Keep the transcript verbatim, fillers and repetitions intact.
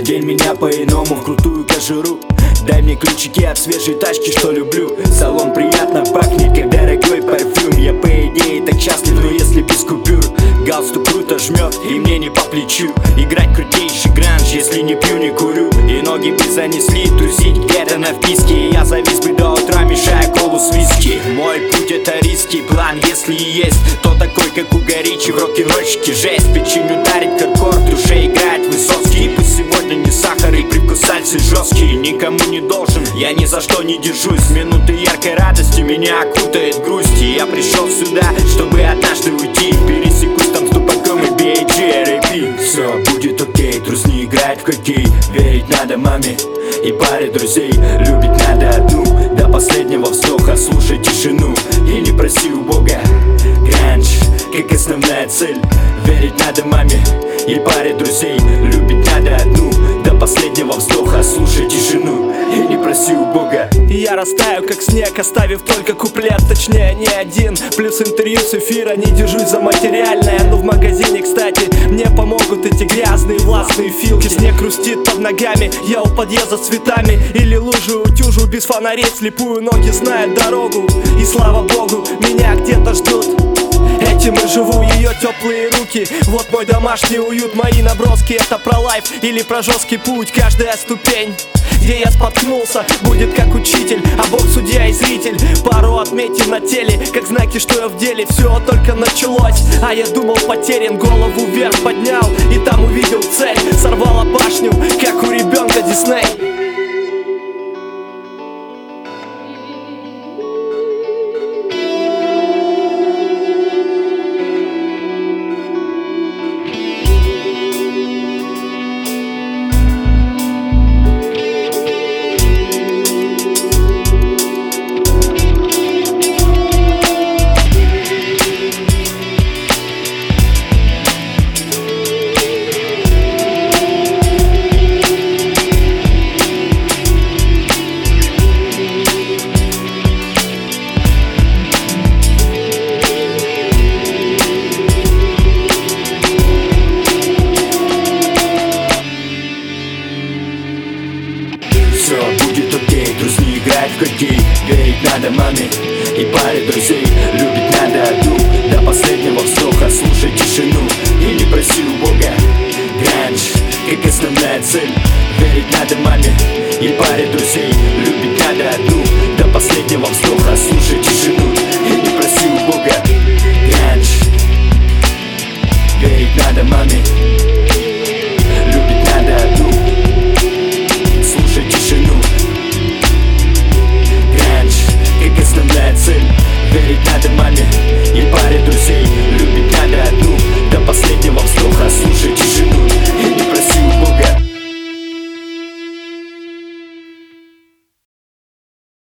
Одень меня по-иному в крутую кожуру. Дай мне ключики от свежей тачки, что люблю. Салон приятно пахнет, как дорогой парфюм. Я по идее так счастлив, но если без купюр. Галстук круто жмет, и мне не по плечу играть крутейший гранж, если не пью, не курю. И ноги бы занесли тусить где-то на вписке. Я завис бы до утра, мешая колу с виски. Мой путь это риски, план если и есть, то такой, как у Горичи в рок-н-рольщике. Жесть, печень ударит, хардкор, в душе играет Высоцкий. Пусть сегодня не сахар и привкус сальсы жесткий. Никому не должен, я ни за что не держусь. Минуты яркой радости меня окутает грусть. И я пришел сюда, чтобы однажды уйти. Пересекусь там с тупаком и би эй джи ар эй пи. Все будет окей, трус не играет в хоккей. Верить надо маме и паре друзей. Любить надо одну до последнего вздоха. Слушай тишину и не проси у Бога. Гранж, как основная цель. Верить надо маме и паре друзей. Любить надо одну до последнего вздоха. Слушай тишину и не проси у Бога. Я растаю как снег, оставив только куплет, точнее не один. Плюс интервью с эфира, не держусь за материальное. Но в магазине, кстати, мне помогут эти грязные властные филки. Снег хрустит под ногами, я у подъезда с цветами. Или лужи утюжу без фонарей, слепую ноги знают дорогу. И слава богу, меня где-то ждут. Этим и живу, ее теплые руки. Вот мой домашний уют, мои наброски. Это про лайф или про жесткий путь. Каждая ступень, где я споткнулся, будет как учитель, а Бог судья и зритель. Пару отметин на теле, как знаки, что я в деле. Все только началось, а я думал потерян. Голову вверх поднял и там увидел цель. Сорвала башню, как у ребенка Дисней. Все будет окей, трус не играет в хоккей. Верить надо маме и паре друзей. Любить надо одну до последнего вздоха. Слушай тишину и не проси у Бога. Гранж, как основная цель. Верить надо маме и паре друзей. Любить надо одну до последнего вздоха. Слушай тишину.